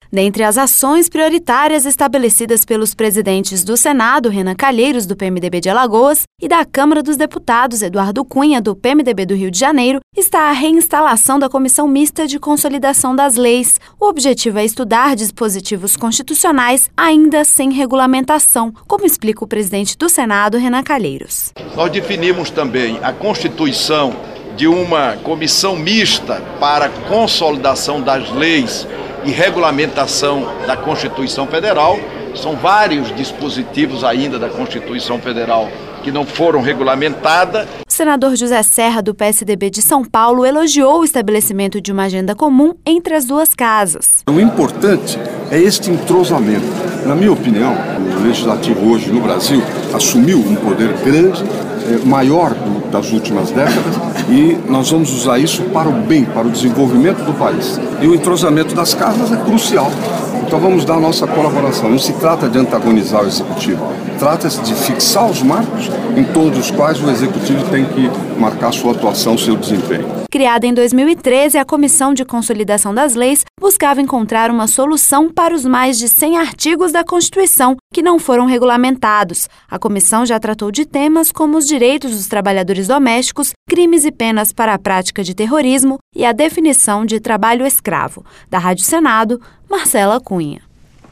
Dentre as ações prioritárias estabelecidas pelos presidentes do Senado, Renan Calheiros, do PMDB de Alagoas, e da Câmara dos Deputados, Eduardo Cunha, do PMDB do Rio de Janeiro, está a reinstalação da Comissão Mista de Consolidação das Leis. O objetivo é estudar dispositivos constitucionais ainda sem regulamentação, como explica o presidente do Senado, Renan Calheiros. Nós definimos também a constituição de uma comissão mista para consolidação das leis e regulamentação da Constituição Federal. São vários dispositivos ainda da Constituição Federal que não foram regulamentados. O senador José Serra, do PSDB de São Paulo, elogiou o estabelecimento de uma agenda comum entre as duas casas. O importante é este entrosamento. Na minha opinião, o Legislativo hoje no Brasil assumiu um poder grande, maior das últimas décadas, e nós vamos usar isso para o bem, para o desenvolvimento do país. E o entrosamento das casas é crucial. Então vamos dar a nossa colaboração. Não se trata de antagonizar o Executivo, trata-se de fixar os marcos em torno dos quais o Executivo tem que marcar sua atuação, seu desempenho. Criada em 2013, a Comissão de Consolidação das Leis buscava encontrar uma solução para os mais de 100 artigos da Constituição que não foram regulamentados. A comissão já tratou de temas como os direitos dos trabalhadores domésticos, crimes e penas para a prática de terrorismo e a definição de trabalho escravo. Da Rádio Senado, Marcela Cunha.